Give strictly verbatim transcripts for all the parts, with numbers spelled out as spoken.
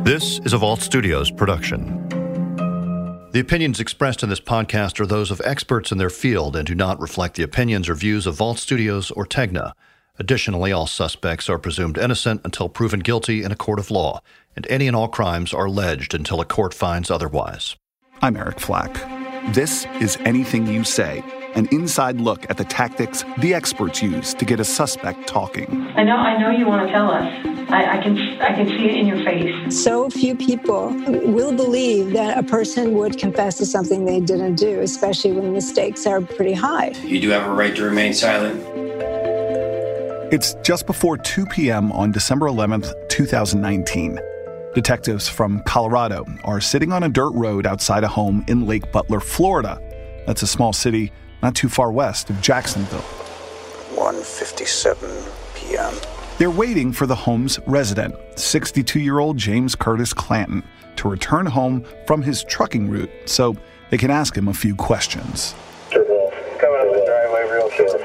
This is a Vault Studios production. The opinions expressed in this podcast are those of experts in their field and do not reflect the opinions or views of Vault Studios or Tegna. Additionally, all suspects are presumed innocent until proven guilty in a court of law, and any and all crimes are alleged until a court finds otherwise. I'm Eric Flack. This is Anything You Say, an inside look at the tactics the experts use to get a suspect talking. I know, I know you want to tell us. I, I can, I can see it in your face. So few people will believe that a person would confess to something they didn't do, especially when the stakes are pretty high. You do have a right to remain silent. It's just before two p.m. on December eleventh, twenty nineteen. Detectives from Colorado are sitting on a dirt road outside a home in Lake Butler, Florida. That's a small city not too far west of Jacksonville. one fifty-seven p.m. They're waiting for the home's resident, sixty-two-year-old James Curtis Clanton, to return home from his trucking route so they can ask him a few questions. Coming up the driveway real short.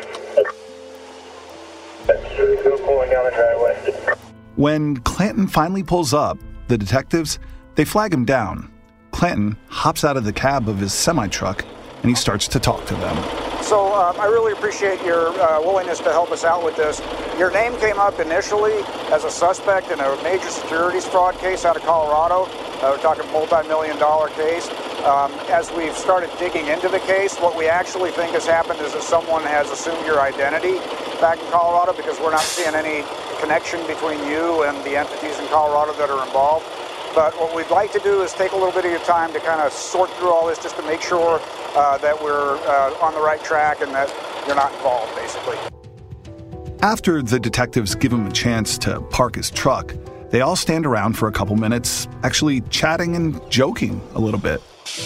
Pulling down the driveway. When Clanton finally pulls up, the detectives, they flag him down. Clanton hops out of the cab of his semi-truck and he starts to talk to them. So um, I really appreciate your uh, willingness to help us out with this. Your name came up initially as a suspect in a major securities fraud case out of Colorado. Uh, we're talking multi-million dollar case. Um, as we've started digging into the case, what we actually think has happened is that someone has assumed your identity back in Colorado because we're not seeing any connection between you and the entities in Colorado that are involved. But what we'd like to do is take a little bit of your time to kind of sort through all this just to make sure uh, that we're uh, on the right track and that you're not involved, basically. After the detectives give him a chance to park his truck, they all stand around for a couple minutes, actually chatting and joking a little bit.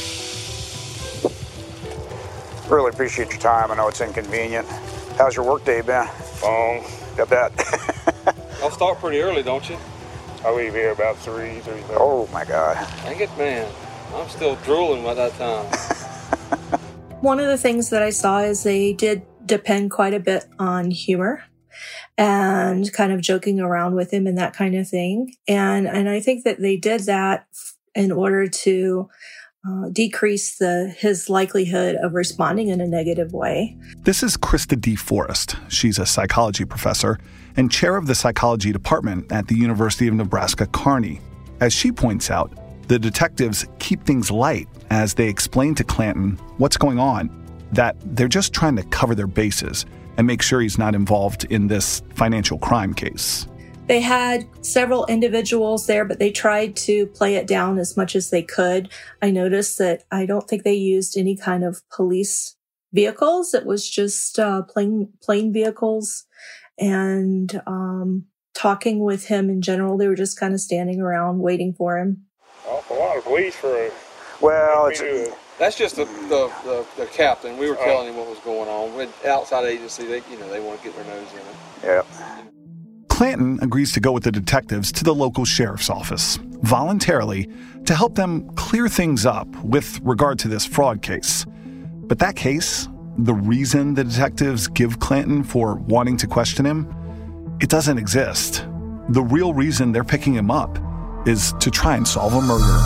Really appreciate your time. I know it's inconvenient. How's your work day been? Long. I bet. Y'all start pretty early, don't you? I leave here about three, three thirty. Oh, my God. Dang it, man. I'm still drooling by that time. One of the things that I saw is they did depend quite a bit on humor and kind of joking around with him and that kind of thing. And and I think that they did that in order to uh, decrease the his likelihood of responding in a negative way. This is Krista DeForest. She's a psychology professor and chair of the psychology department at the University of Nebraska-Kearney. As she points out, the detectives keep things light as they explain to Clanton what's going on, that they're just trying to cover their bases and make sure he's not involved in this financial crime case. They had several individuals there, but they tried to play it down as much as they could. I noticed that I don't think they used any kind of police vehicles. It was just uh, plain, plain vehicles. And um, talking with him in general, they were just kind of standing around waiting for him. Awful lot of police for a... Well, it's... That's just the, the, the, the captain. We were telling him what was going on. With outside agency, they you know they want to get their nose in it. Yeah. Clanton agrees to go with the detectives to the local sheriff's office, voluntarily, to help them clear things up with regard to this fraud case. But that case, the reason the detectives give Clanton for wanting to question him, it doesn't exist. The real reason they're picking him up is to try and solve a murder.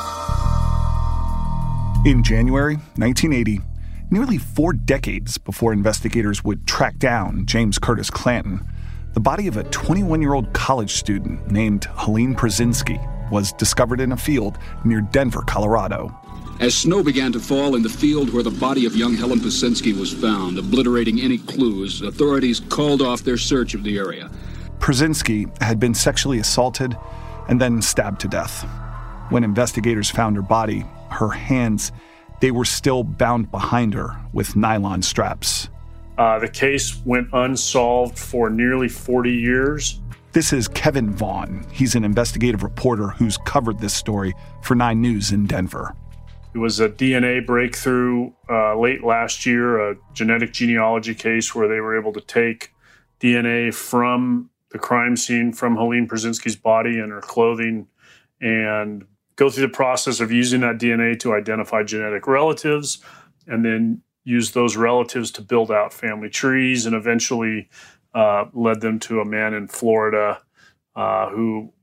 In January nineteen eighty, nearly four decades before investigators would track down James Curtis Clanton, the body of a twenty-one-year-old college student named Helene Przynski was discovered in a field near Denver, Colorado. As snow began to fall in the field where the body of young Helen Przynski was found, obliterating any clues, authorities called off their search of the area. Przynski had been sexually assaulted and then stabbed to death. When investigators found her body, her hands, they were still bound behind her with nylon straps. Uh, the case went unsolved for nearly forty years. This is Kevin Vaughn. He's an investigative reporter who's covered this story for Nine News in Denver. It was a D N A breakthrough uh, late last year, a genetic genealogy case where they were able to take D N A from the crime scene, from Helene Przynski's body and her clothing, and go through the process of using that D N A to identify genetic relatives, and then use those relatives to build out family trees, and eventually uh, led them to a man in Florida uh, who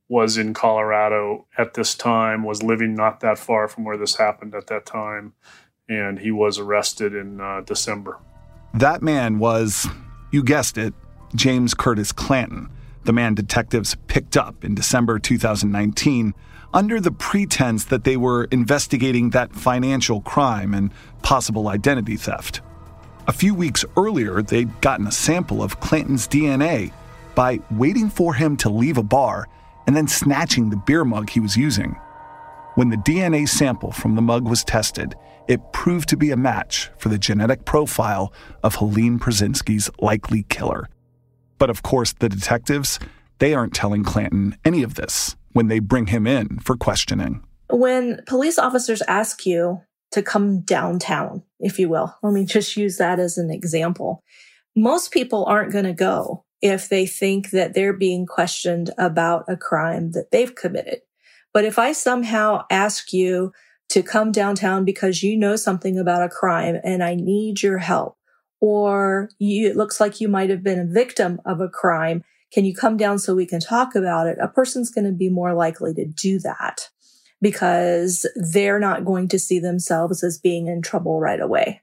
was in Colorado at this time, was living not that far from where this happened at that time, and he was arrested in uh, December. That man was, you guessed it, James Curtis Clanton, the man detectives picked up in December two thousand nineteen under the pretense that they were investigating that financial crime and possible identity theft. A few weeks earlier, they'd gotten a sample of Clanton's D N A by waiting for him to leave a bar and then snatching the beer mug he was using. When the D N A sample from the mug was tested, it proved to be a match for the genetic profile of Helene Purzinski's likely killer. But of course, the detectives, they aren't telling Clanton any of this when they bring him in for questioning. When police officers ask you to come downtown, if you will, let me just use that as an example, most people aren't going to go if they think that they're being questioned about a crime that they've committed. But if I somehow ask you to come downtown because you know something about a crime and I need your help, or you, it looks like you might have been a victim of a crime, can you come down so we can talk about it? A person's going to be more likely to do that because they're not going to see themselves as being in trouble right away.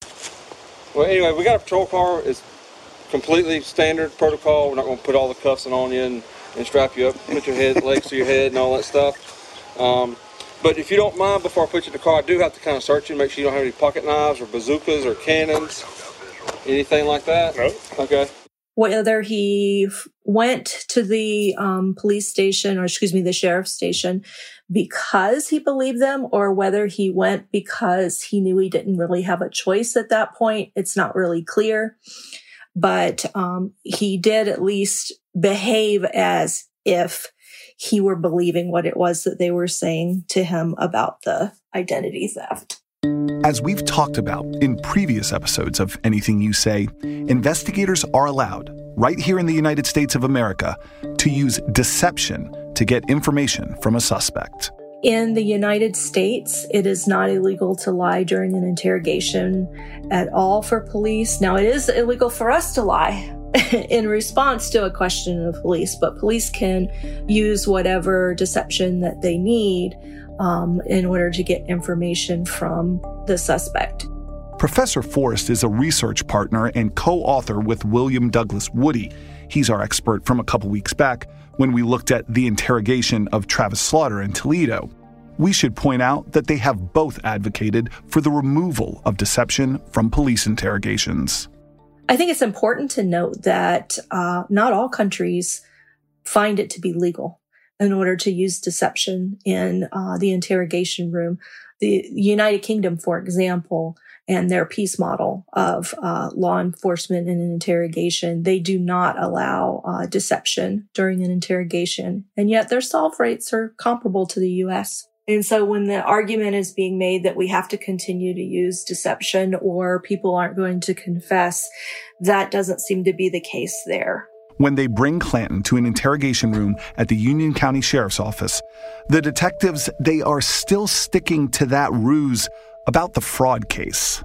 Well, anyway, we got a patrol car. It's completely standard protocol. We're not going to put all the cuffs on you and, and strap you up, put your head, legs to your head and all that stuff. Um, but if you don't mind, before I put you in the car, I do have to kind of search you, make sure you don't have any pocket knives or bazookas or cannons, anything like that. No. Okay. Whether he went to the um, police station, or excuse me, the sheriff's station because he believed them, or whether he went because he knew he didn't really have a choice at that point, it's not really clear. But um, he did at least behave as if he were believing what it was that they were saying to him about the identity theft. As we've talked about in previous episodes of Anything You Say, investigators are allowed, right here in the United States of America, to use deception to get information from a suspect. In the United States, it is not illegal to lie during an interrogation at all for police. Now, it is illegal for us to lie in response to a question of police, but police can use whatever deception that they need um, in order to get information from the suspect. Professor Forrest is a research partner and co-author with William Douglas Woody. He's our expert from a couple weeks back when we looked at the interrogation of Travis Slaughter in Toledo. We should point out that they have both advocated for the removal of deception from police interrogations. I think it's important to note that uh, not all countries find it to be legal in order to use deception in uh, the interrogation room. The United Kingdom, for example, and their peace model of uh, law enforcement in an interrogation, they do not allow uh, deception during an interrogation. And yet their solve rates are comparable to the U S. And so when the argument is being made that we have to continue to use deception or people aren't going to confess, that doesn't seem to be the case there. When they bring Clanton to an interrogation room at the Union County Sheriff's Office, the detectives, they are still sticking to that ruse about the fraud case.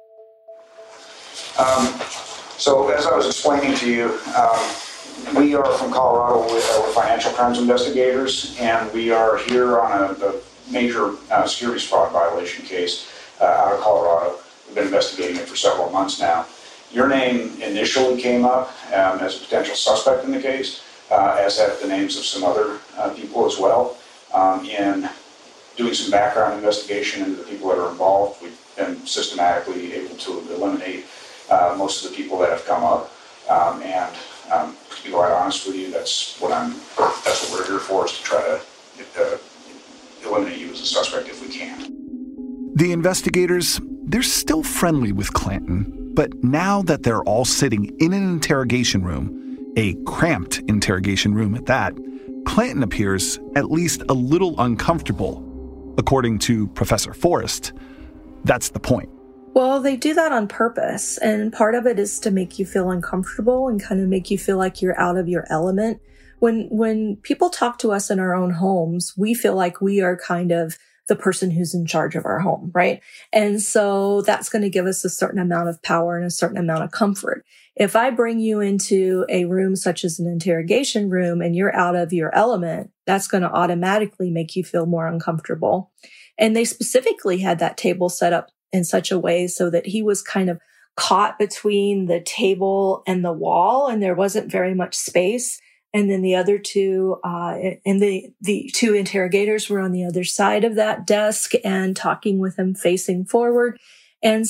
Um, so as I was explaining to you, um, we are from Colorado. We're, we're financial crimes investigators, and we are here on a, a major uh, securities fraud violation case uh, out of Colorado. We've been investigating it for several months now. Your name initially came up um, as a potential suspect in the case, uh, as have the names of some other uh, people as well. Um, in doing some background investigation into the people that are involved, we've been systematically able to eliminate uh, most of the people that have come up. Um, and um, to be quite honest with you, that's what I'm. That's what we're here for, is to try to uh, eliminate you as a suspect if we can. The investigators, they're still friendly with Clanton. But now that they're all sitting in an interrogation room, a cramped interrogation room at that, Clanton appears at least a little uncomfortable. According to Professor Forrest, that's the point. Well, they do that on purpose, and part of it is to make you feel uncomfortable and kind of make you feel like you're out of your element. When when people talk to us in our own homes, we feel like we are kind of the person who's in charge of our home, right? And so that's going to give us a certain amount of power and a certain amount of comfort. If I bring you into a room such as an interrogation room and you're out of your element, that's going to automatically make you feel more uncomfortable. And they specifically had that table set up in such a way so that he was kind of caught between the table and the wall, and there wasn't very much space. And then the other two, uh, and the, the two interrogators were on the other side of that desk and talking with him facing forward. And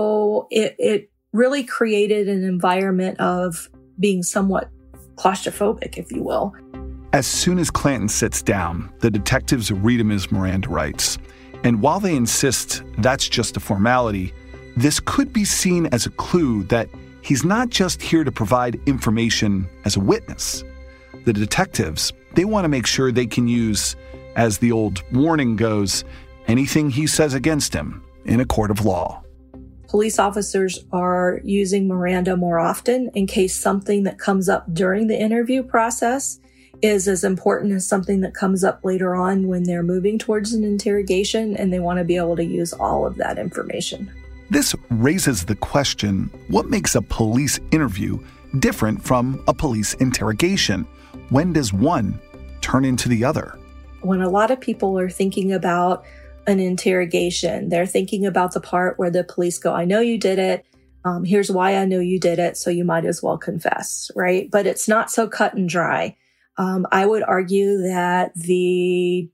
so it, it really created an environment of being somewhat claustrophobic, if you will. As soon as Clanton sits down, the detectives read him his Miranda rights. And while they insist that's just a formality, this could be seen as a clue that he's not just here to provide information as a witness. The detectives, they want to make sure they can use, as the old warning goes, anything he says against him in a court of law. Police officers are using Miranda more often in case something that comes up during the interview process is as important as something that comes up later on when they're moving towards an interrogation, and they want to be able to use all of that information. This raises the question, what makes a police interview different from a police interrogation? When does one turn into the other? When a lot of people are thinking about an interrogation, they're thinking about the part where the police go, I know you did it. Um, here's why I know you did it. So you might as well confess, right? But it's not so cut and dry. Um, I would argue that the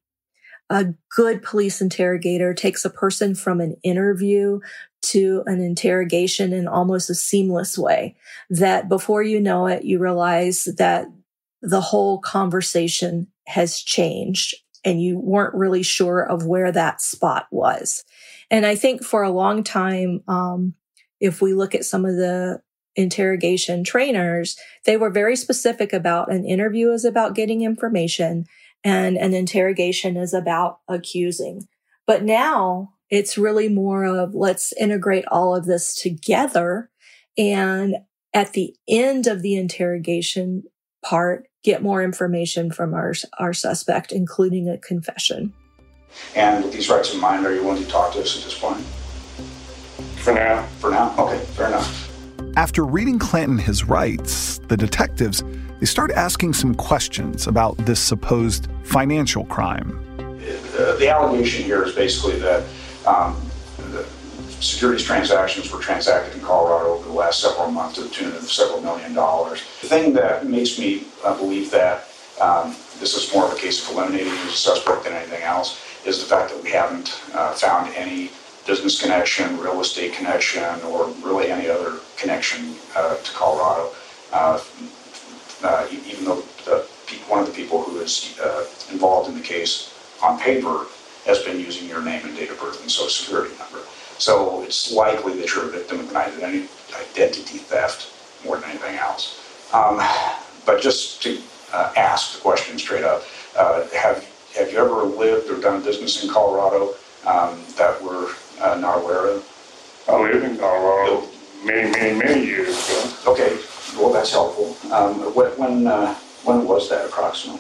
a good police interrogator takes a person from an interview to an interrogation in almost a seamless way, that before you know it, you realize that the whole conversation has changed and you weren't really sure of where that spot was. And I think for a long time, um, if we look at some of the interrogation trainers, they were very specific about an interview is about getting information and an interrogation is about accusing. But now it's really more of let's integrate all of this together, and at the end of the interrogation part, get more information from our, our suspect, including a confession. And with these rights in mind, are you willing to talk to us at this point? For now. For now? Okay, fair enough. After reading Clanton his rights, the detectives, they start asking some questions about this supposed financial crime. Uh, the allegation here is basically that um, the securities transactions were transacted in Colorado over the last several months to the tune of several million dollars. The thing that makes me uh, believe that um, this is more of a case of eliminating you as a suspect than anything else is the fact that we haven't uh, found any business connection, real estate connection, or really any other connection uh, to Colorado. Uh, uh, even though the, one of the people who is uh, involved in the case on paper has been using your name and date of birth and social security number. So it's likely that you're a victim of an identity, identity theft more than anything else. Um, but just to uh, ask the question straight up, uh, have, have you ever lived or done business in Colorado um, that we're uh, not aware of? I lived in Colorado many, many, many years ago. Okay, well that's helpful. Um, when, uh, when was that approximately?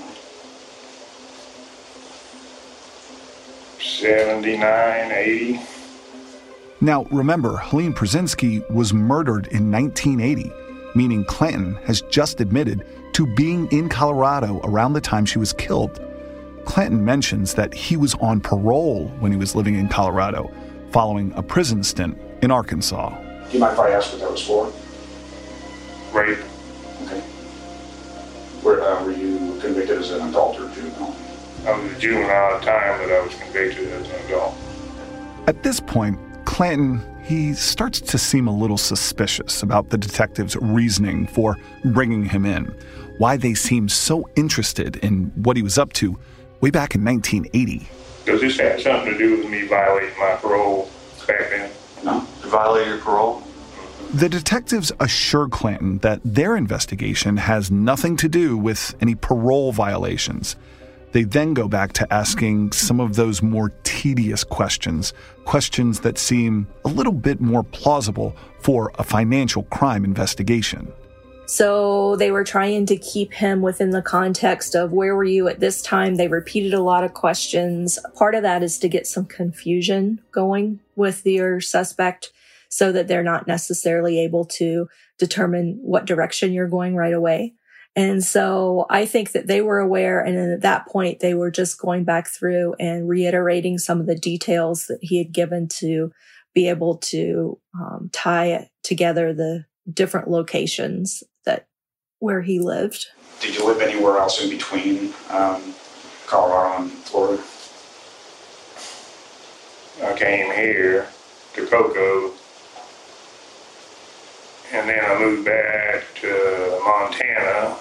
seventy-nine, eighty. Now, remember, Helene Pruszynski was murdered in nineteen eighty, meaning Clanton has just admitted to being in Colorado around the time she was killed. Clanton mentions that he was on parole when he was living in Colorado, following a prison stint in Arkansas. Do you mind if I ask what that was for? Rape. Okay. Were, uh, were you convicted as an adult or juvenile? I was a juvenile at the time that I was convicted as an adult. At this point, Clanton, he starts to seem a little suspicious about the detectives' reasoning for bringing him in, why they seemed so interested in what he was up to way back in nineteen eighty. Does this have something to do with me violating my parole back then? No. You violated your parole? The detectives assure Clanton that their investigation has nothing to do with any parole violations. They then go back to asking some of those more tedious questions, questions that seem a little bit more plausible for a financial crime investigation. So they were trying to keep him within the context of where were you at this time? They repeated a lot of questions. Part of that is to get some confusion going with your suspect. so that they're not necessarily able to determine what direction you're going right away. And so I think that they were aware. And then at that point, they were just going back through and reiterating some of the details that he had given to be able to um, tie together the different locations that where he lived. Did you live anywhere else in between um, Colorado and Florida? I came here to Cocoa, and then I moved back to Montana,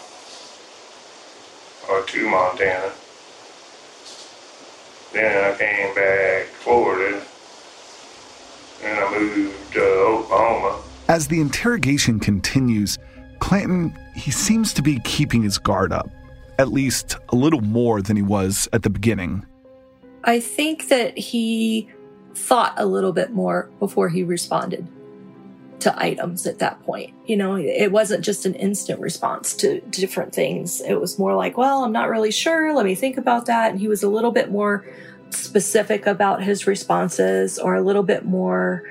or to Montana. Then I came back to Florida, and I moved to Oklahoma. As the interrogation continues, Clanton, he seems to be keeping his guard up, at least a little more than he was at the beginning. I think that he thought a little bit more before he responded to items at that point. You know, it wasn't just an instant response to different things. It was more like, well, I'm not really sure. Let me think about that. And he was a little bit more specific about his responses, or a little bit more,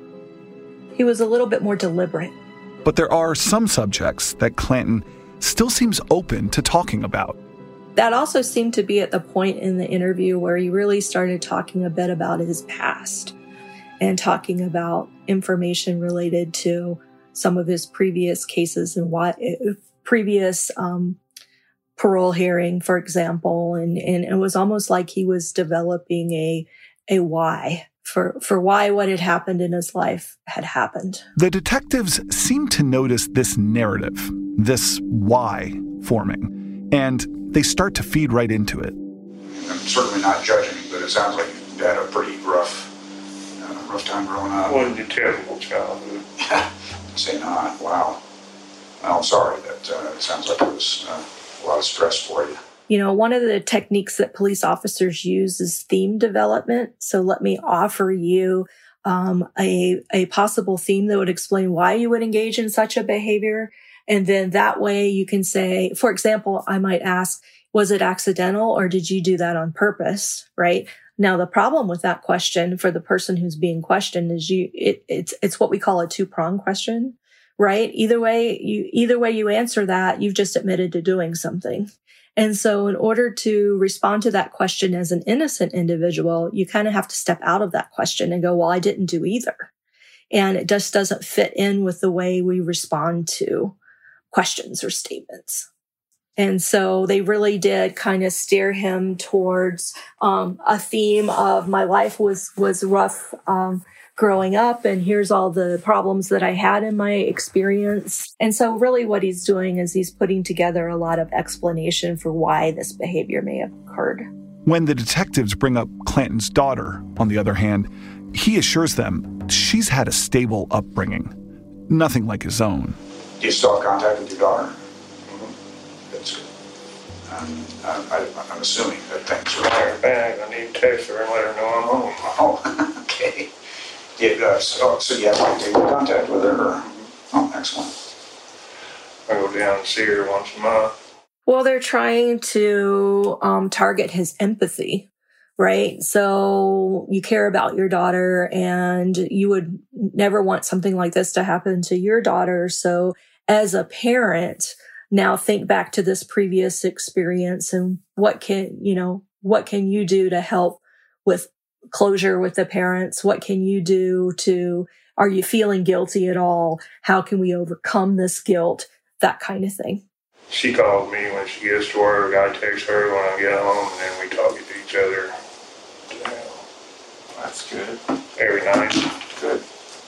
he was a little bit more deliberate. But there are some subjects that Clanton still seems open to talking about. That also seemed to be at the point in the interview where he really started talking a bit about his past and talking about information related to some of his previous cases and what previous um, parole hearing, for example. And, and it was almost like he was developing a, a why for, for why what had happened in his life had happened. The detectives seem to notice this narrative, this why forming, and they start to feed right into it. I'm certainly not judging, but it sounds like you had a pretty rough, uh, rough time growing up. Wasn't a terrible childhood. Yeah, say not. Wow. Well, I'm sorry. That uh, it sounds like it was uh, a lot of stress for you. You know, one of the techniques that police officers use is theme development. So let me offer you um, a a possible theme that would explain why you would engage in such a behavior. And then that way you can say, for example, I might ask, was it accidental or did you do that on purpose? Right? Now, the problem with that question for the person who's being questioned is you, it, it's, it's what we call a two-prong question, right? Either way, you, either way you answer that, you've just admitted to doing something. And so in order to respond to that question as an innocent individual, you kind of have to step out of that question and go, well, I didn't do either. And it just doesn't fit in with the way we respond to questions or statements. And so they really did kind of steer him towards um, a theme of my life was was rough um, growing up, and here's all the problems that I had in my experience. And so really what he's doing is he's putting together a lot of explanation for why this behavior may have occurred. When the detectives bring up Clanton's daughter, on the other hand, he assures them she's had a stable upbringing, nothing like his own. Do you still have contact with your daughter? Mm-hmm. That's good. Um, I, I'm assuming that things are Matter back. I need to text her and let her know I'm home. Oh, okay. Yeah, uh, so, so you have like daily contact with her? Or? Oh, excellent. I go down and see her once a month. Well, they're trying to um, target his empathy, right? So you care about your daughter and you would never want something like this to happen to your daughter. So as a parent, now think back to this previous experience and what can, you know, what can you do to help with closure with the parents? What can you do to, are you feeling guilty at all? How can we overcome this guilt? That kind of thing. She calls me when she gets to work. I text her when I get home, and then we talk to each other. That's good. Every night. Good.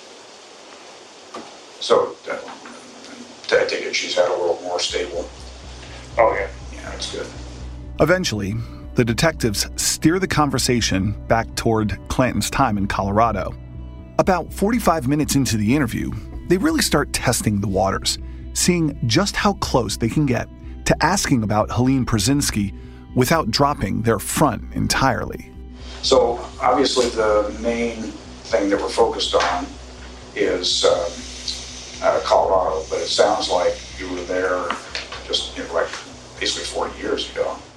So, uh, I take it she's had a little more stable. Oh, yeah. Yeah, that's good. Eventually, the detectives steer the conversation back toward Clanton's time in Colorado. About forty-five minutes into the interview, they really start testing the waters, seeing just how close they can get to asking about Helene Pruszynski without dropping their front entirely. So, obviously, the main thing that we're focused on is um, uh, Colorado, but it sounds like you were there just, you know, like basically forty years ago.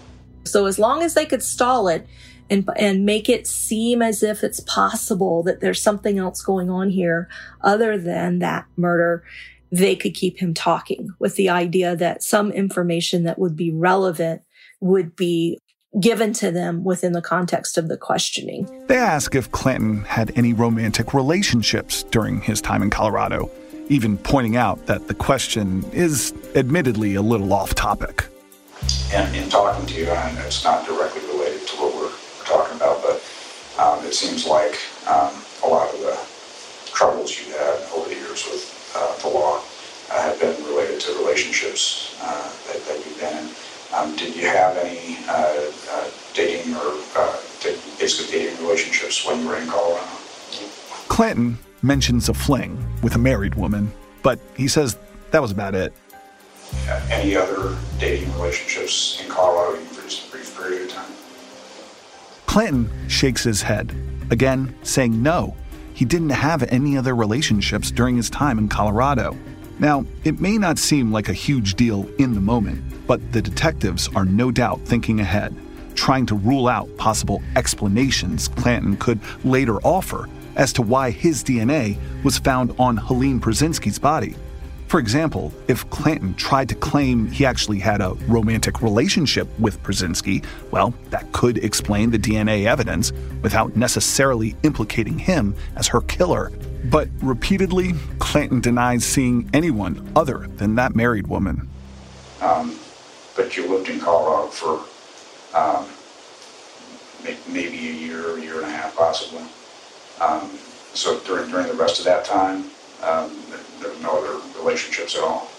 So as long as they could stall it and, and make it seem as if it's possible that there's something else going on here other than that murder, they could keep him talking with the idea that some information that would be relevant would be given to them within the context of the questioning. They ask if Clanton had any romantic relationships during his time in Colorado, even pointing out that the question is admittedly a little off topic. And in talking to you, and it's not directly related to what we're, we're talking about, but um, it seems like um, a lot of the troubles you had over the years with uh, the law uh, have been related to relationships uh, that, that you've been in. Um, did you have any uh, uh, dating or uh, basically dating relationships when you were in Colorado? Clanton mentions a fling with a married woman, but he says that was about it. Uh, any other dating relationships in Colorado even for just a brief period of time? Clanton shakes his head, again saying no. He didn't have any other relationships during his time in Colorado. Now, it may not seem like a huge deal in the moment, but the detectives are no doubt thinking ahead, trying to rule out possible explanations Clanton could later offer as to why his D N A was found on Helene Pruszynski's body. For example, if Clanton tried to claim he actually had a romantic relationship with Pruszynski, well, that could explain the D N A evidence without necessarily implicating him as her killer. But repeatedly, Clanton denies seeing anyone other than that married woman. Um, but you lived in Colorado for um, maybe a year, a year and a half, possibly. Um, so during during the rest of that time, um, there were no other relationships at all.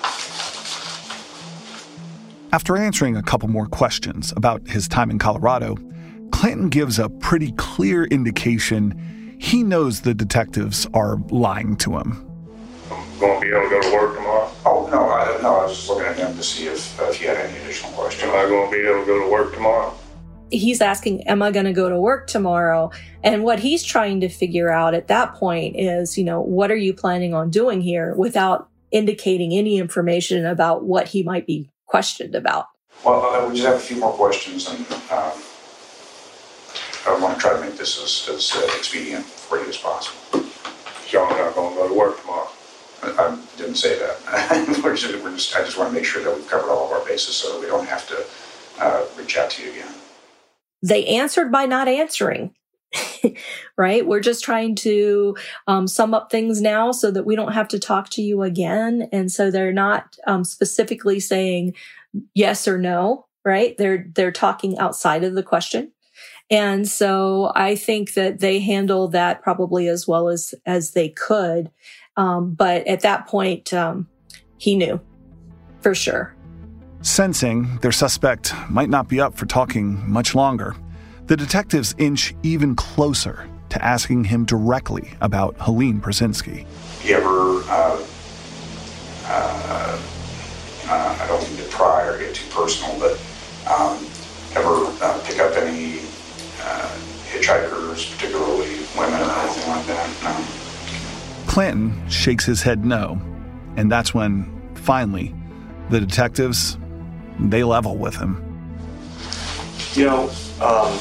After answering a couple more questions about his time in Colorado, Clanton gives a pretty clear indication he knows the detectives are lying to him. I'm going to be able to go to work tomorrow? Oh, no, I, no, I was just looking at him to see if, uh, if he had any additional questions. Am I going to be able to go to work tomorrow? He's asking, am I going to go to work tomorrow? And what he's trying to figure out at that point is, you know, what are you planning on doing here without indicating any information about what he might be questioned about? Well, uh, we just have a few more questions, and um, I want to try to make this as, as uh, expedient for you as possible. So I'm not going to go to work tomorrow? I, I didn't say that. we're just, we're just, I just want to make sure that we've covered all of our bases so that we don't have to uh, reach out to you again. They answered by not answering, right? We're just trying to um, sum up things now so that we don't have to talk to you again. And so they're not um, specifically saying yes or no, right? They're, they're talking outside of the question. And so I think that they handled that probably as well as, as they could. Um, but at that point, um, he knew for sure. Sensing their suspect might not be up for talking much longer, the detectives inch even closer to asking him directly about Helene Pruszynski. You ever, uh, uh, uh, I don't mean to pry or get too personal, but um, ever uh, pick up any uh, hitchhikers, particularly women or anything like that? No. Clanton shakes his head no, and that's when, finally, the detectives, they level with him. You know, um,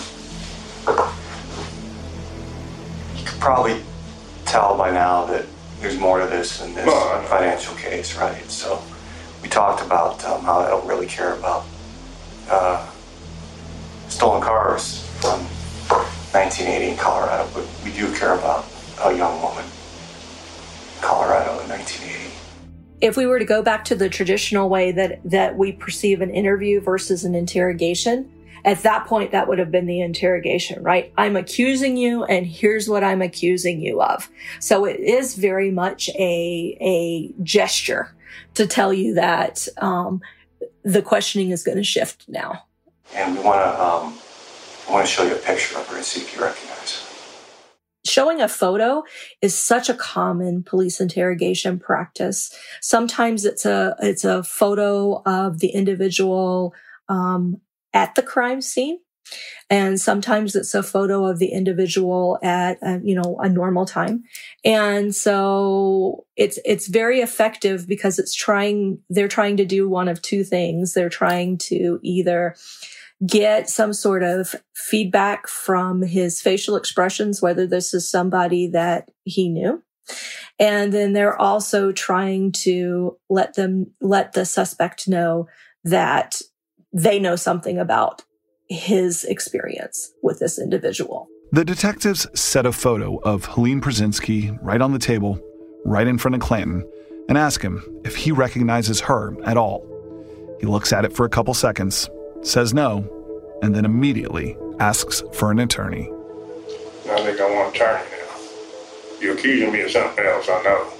you could probably tell by now that there's more to this than this well, financial case, right? So we talked about um, how I don't really care about uh, stolen cars from nineteen eighty in Colorado, but we do care about a young woman in Colorado in nineteen eighty. If we were to go back to the traditional way that, that we perceive an interview versus an interrogation, at that point, that would have been the interrogation, right? I'm accusing you, and here's what I'm accusing you of. So it is very much a, a gesture to tell you that um, the questioning is going to shift now. And we want to um, want to show you a picture of her and see if you recognize her. Showing a photo is such a common police interrogation practice. Sometimes it's a it's a photo of the individual um, at the crime scene, and sometimes it's a photo of the individual at a, you know a normal time. And so it's it's very effective because it's trying they're trying to do one of two things. They're trying to either get some sort of feedback from his facial expressions, whether this is somebody that he knew. And then they're also trying to let them, let the suspect know that they know something about his experience with this individual. The detectives set a photo of Helene Pruszynski right on the table, right in front of Clanton, and ask him if he recognizes her at all. He looks at it for a couple seconds, says no, and then immediately asks for an attorney. I think I want an attorney now. You're accusing me of something else, I know.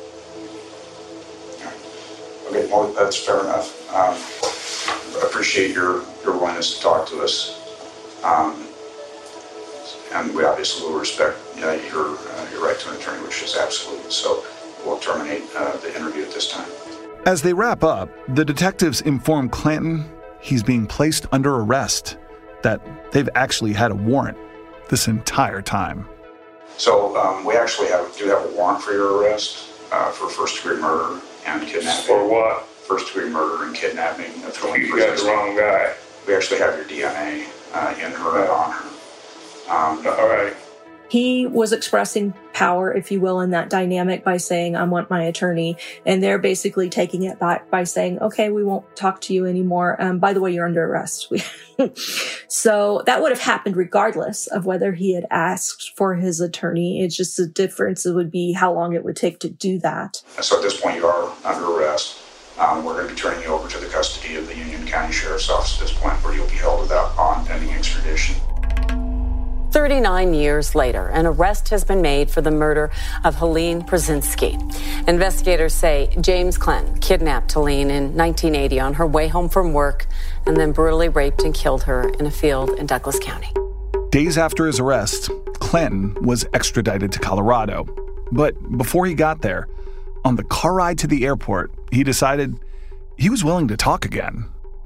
Okay, well, that's fair enough. Um, I appreciate your, your willingness to talk to us. Um, and we obviously will respect you know, your, uh, your right to an attorney, which is absolute. So we'll terminate uh, the interview at this time. As they wrap up, the detectives inform Clanton he's being placed under arrest, that they've actually had a warrant this entire time. So um, we actually have do have a warrant for your arrest uh, for first-degree murder and kidnapping. For what? First-degree murder and kidnapping of Helene You got the wrong guy. We actually have your D N A uh, in her and on her. Um, All right. He was expressing power, if you will, in that dynamic by saying, I want my attorney. And they're basically taking it back by saying, okay, we won't talk to you anymore. Um, by the way, you're under arrest. So that would have happened regardless of whether he had asked for his attorney. It's just the difference it would be how long it would take to do that. So at this point, you are under arrest. Um, we're going to be turning you over to the custody of the Union County Sheriff's Office at this point, where you'll be held without bond pending extradition. thirty-nine years later, an arrest has been made for the murder of Helene Pruszynski. Investigators say James Clanton kidnapped Helene in nineteen eighty on her way home from work and then brutally raped and killed her in a field in Douglas County. Days after his arrest, Clanton was extradited to Colorado. But before he got there, on the car ride to the airport, he decided he was willing to talk again.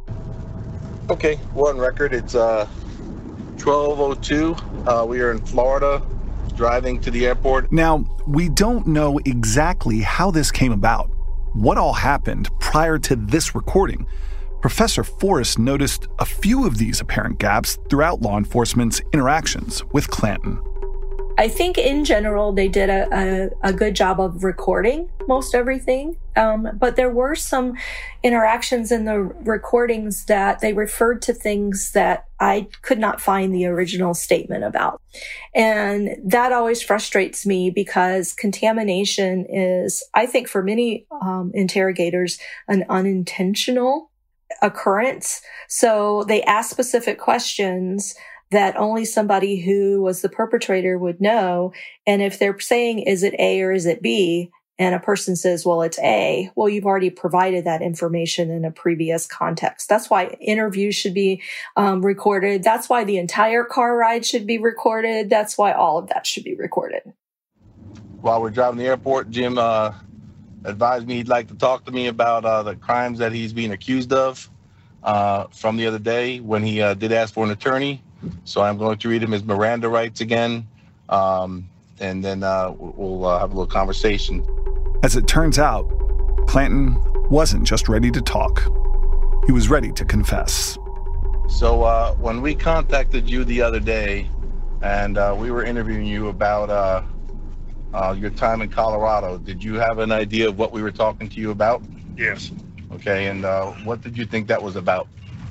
Okay, we're on record. It's uh, twelve oh two. Uh, we are in Florida, driving to the airport. Now, we don't know exactly how this came about, what all happened prior to this recording. Professor Forrest noticed a few of these apparent gaps throughout law enforcement's interactions with Clanton. I think in general, they did a, a, a good job of recording most everything. Um, but there were some interactions in the recordings that they referred to things that I could not find the original statement about. And that always frustrates me because contamination is, I think for many um, interrogators, an unintentional occurrence. So they ask specific questions that only somebody who was the perpetrator would know. And if they're saying, is it A or is it B? And a person says, well, it's A. Well, you've already provided that information in a previous context. That's why interviews should be um, recorded. That's why the entire car ride should be recorded. That's why all of that should be recorded. While we're driving the airport, Jim uh, advised me he'd like to talk to me about uh, the crimes that he's being accused of uh, from the other day when he uh, did ask for an attorney. So I'm going to read him his Miranda rights again, um, and then uh, we'll uh, have a little conversation. As it turns out, Clanton wasn't just ready to talk. He was ready to confess. So uh, when we contacted you the other day, and uh, we were interviewing you about uh, uh, your time in Colorado, did you have an idea of what we were talking to you about? Yes. Okay, and uh, what did you think that was about?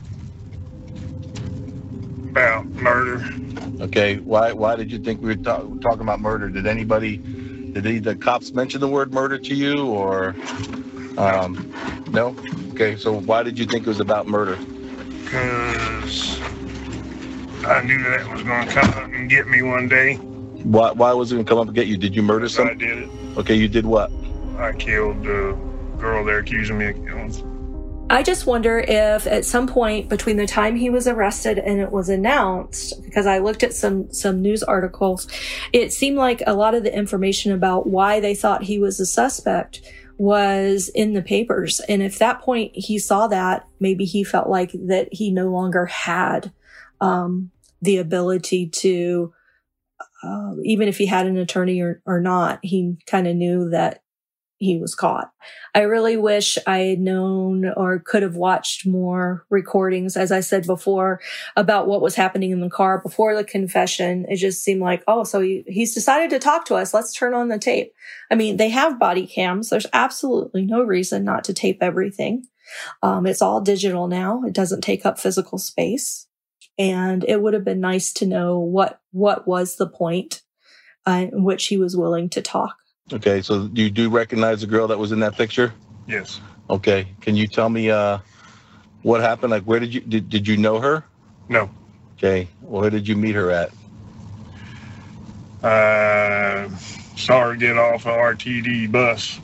About murder. Okay, why why did you think we were ta- talking about murder? Did anybody, did any, the cops mention the word murder to you, or um, no? Okay, so why did you think it was about murder? Because I knew that was going to come up and get me one day. Why why was it going to come up and get you? Did you murder someone? I did it. Okay, you did what? I killed the girl they're accusing me of killing. I just wonder if at some point between the time he was arrested and it was announced, because I looked at some, some news articles, it seemed like a lot of the information about why they thought he was a suspect was in the papers. And if that point he saw that, maybe he felt like that he no longer had um, the ability to, uh, even if he had an attorney or, or not, he kind of knew that he was caught. I really wish I had known or could have watched more recordings, as I said before, about what was happening in the car before the confession. It just seemed like, oh, so he, he's decided to talk to us. Let's turn on the tape. I mean, they have body cams. There's absolutely no reason not to tape everything. Um, it's all digital now. It doesn't take up physical space. And it would have been nice to know what, what was the point uh, in which he was willing to talk. Okay, so you do recognize the girl that was in that picture? Yes. Okay, can you tell me uh, what happened? Like, where did you, did, did you know her? No. Okay, where did you meet her at? Uh, saw her get off an R T D bus.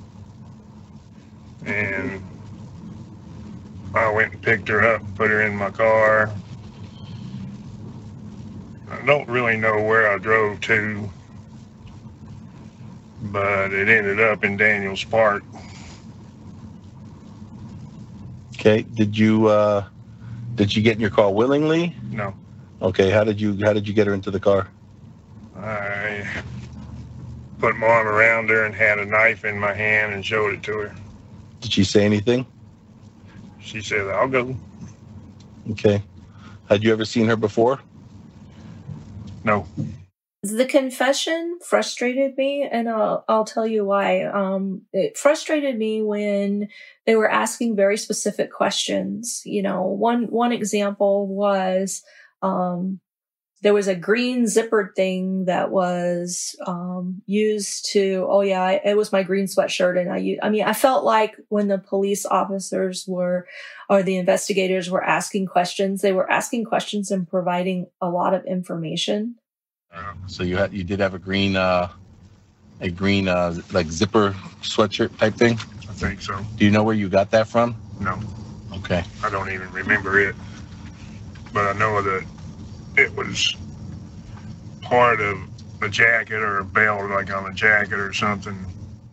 And I went and picked her up, put her in my car. I don't really know where I drove to, but it ended up in Daniels Park. Okay, did you uh, did you get in your car willingly? No. Okay, how did you how did you get her into the car? I put my arm around her and had a knife in my hand and showed it to her. Did she say anything? She said, "I'll go." Okay. Had you ever seen her before? No. The confession frustrated me, and I'll, I'll tell you why. Um, it frustrated me when they were asking very specific questions. You know, one one example was um, there was a green zippered thing that was um, used to. Oh yeah, I, it was my green sweatshirt, and I. I mean, I felt like when the police officers were, or the investigators were asking questions, they were asking questions and providing a lot of information. So you had you did have a green uh, a green uh, like zipper sweatshirt type thing? I think so. Do you know where you got that from? No. Okay. I don't even remember it, but I know that it was part of a jacket or a belt, like on a jacket or something.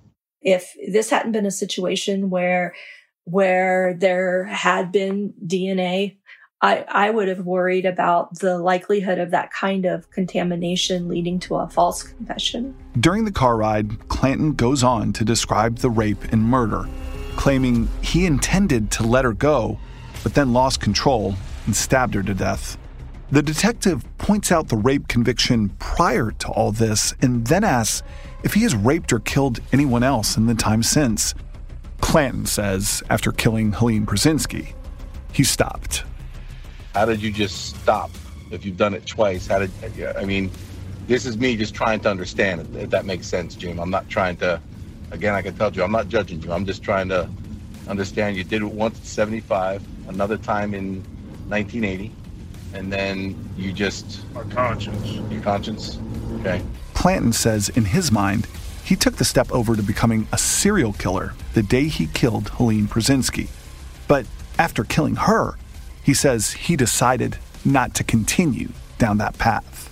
If this hadn't been a situation where where there had been D N A, I, I would have worried about the likelihood of that kind of contamination leading to a false confession. During the car ride, Clanton goes on to describe the rape and murder, claiming he intended to let her go, but then lost control and stabbed her to death. The detective points out the rape conviction prior to all this and then asks if he has raped or killed anyone else in the time since. Clanton says after killing Helene Brzezinski, he stopped. How did you just stop? If you've done it twice, how did, I mean, this is me just trying to understand, if that makes sense, Jim. I'm not trying to, again, like I told you, I'm not judging you. I'm just trying to understand. You did it once at seventy-five, another time in nineteen eighty, and then you just... My conscience. Your conscience? Okay. Clanton says in his mind, he took the step over to becoming a serial killer the day he killed Helene Brzezinski. But after killing her, he says he decided not to continue down that path.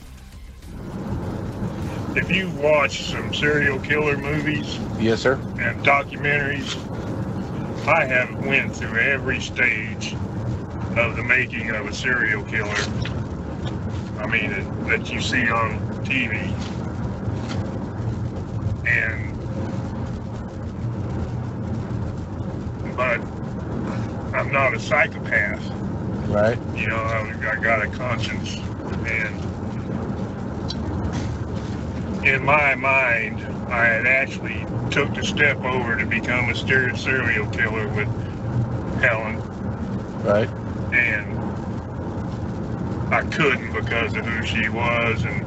If you watch some serial killer movies, yes, sir, and documentaries, I have went through every stage of the making of a serial killer. I mean, it, that you see on T V, and but I'm not a psychopath. Right. You know, I, I got a conscience, and in my mind, I had actually took the step over to become a serial killer with Helen. Right. And I couldn't because of who she was, and,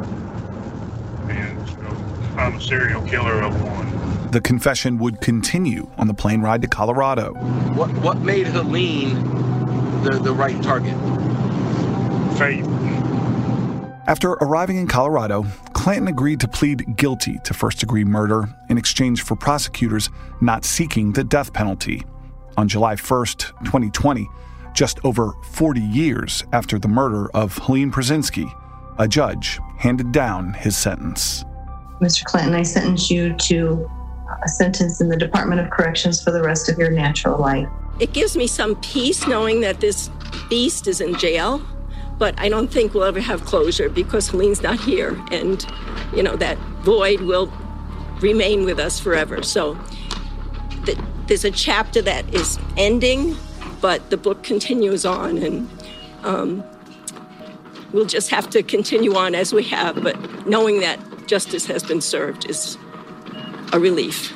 and so I'm a serial killer of one. The confession would continue on the plane ride to Colorado. What what made Helene the, the right target? Faith. After arriving in Colorado, Clanton agreed to plead guilty to first-degree murder in exchange for prosecutors not seeking the death penalty. On July first, twenty twenty, just over forty years after the murder of Helene Brzezinski, a judge handed down his sentence. Mister Clanton, I sentence you to a sentence in the Department of Corrections for the rest of your natural life. It gives me some peace knowing that this beast is in jail, but I don't think we'll ever have closure because Helene's not here, and, you know, that void will remain with us forever. So that there's a chapter that is ending, but the book continues on, and um, we'll just have to continue on as we have, but knowing that justice has been served is a relief.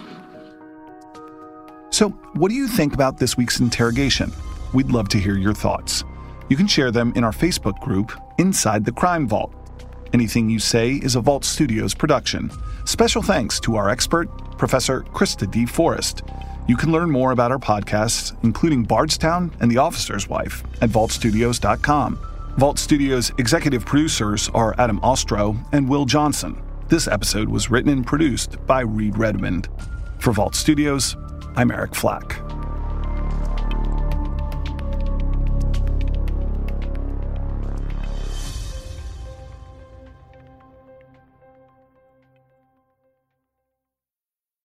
So, what do you think about this week's interrogation? We'd love to hear your thoughts. You can share them in our Facebook group, Inside the Crime Vault. Anything you say is a Vault Studios production. Special thanks to our expert, Professor Krista D. Forrest. You can learn more about our podcasts, including Bardstown and The Officer's Wife, at vault studios dot com. Vault Studios' executive producers are Adam Ostro and Will Johnson. This episode was written and produced by Reed Redmond. For Vault Studios, I'm Eric Flack.